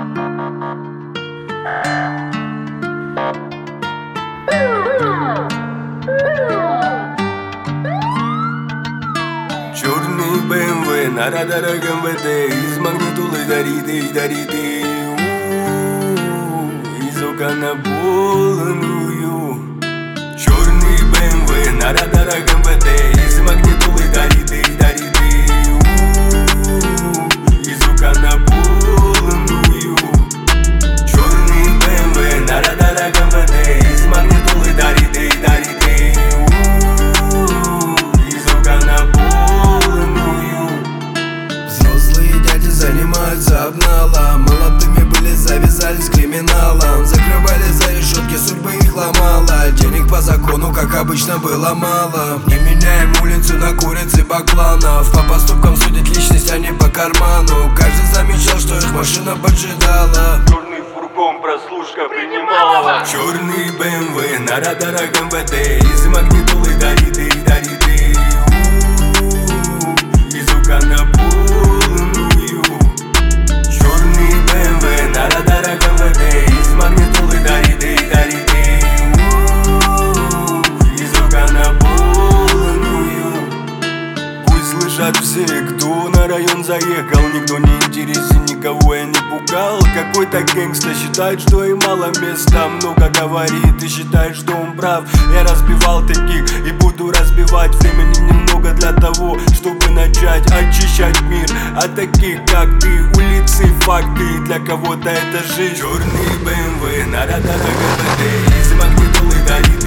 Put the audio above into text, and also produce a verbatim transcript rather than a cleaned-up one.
Черный бэ эм вэ на радарах эм вэ дэ, из магнитолы дарит и дарит и из окон на полную. Черный бэ эм вэ на радарах эм вэ дэ, из магнитолы дарит и дарит и из окон на полную. Черный бэ эм вэ на радарах эм вэ дэ, из магнитолы дарит и дарит и из окон на полную. Взрослые дяди занимаются обналом, молодыми были, завязались с криминалом, закрывали за решетки, судьбы их ломала. Денег по закону, как обычно, было мало. Не меняем улицу на куриц и бакланов, по поступкам судят личность, а не по карману. Каждый замечал, что их машина поджидала. Черный фургон прослушка принимала. Черный бэ эм вэ на радарах эм вэ дэ, из магнитолы дарит и дарит и из окон на полную. Черный бэ эм вэ на радарах эм вэ дэ, из магнитолы дарит и дарит и из окон на полную. Пусть слышат все, кто на район заехал. Никто не интересен, никого я не пугал. Какой-то гэнгста считает, что и мало места, много говорит и считает, что он прав. Я разбивал таких и буду разбивать. Времени немного для того, чтобы начать очищать мир от таких, как ты. Улицы, факты, для кого-то это жизнь. Черный бэ эм вэ на радарах эм вэ дэ, из магнитолы дарит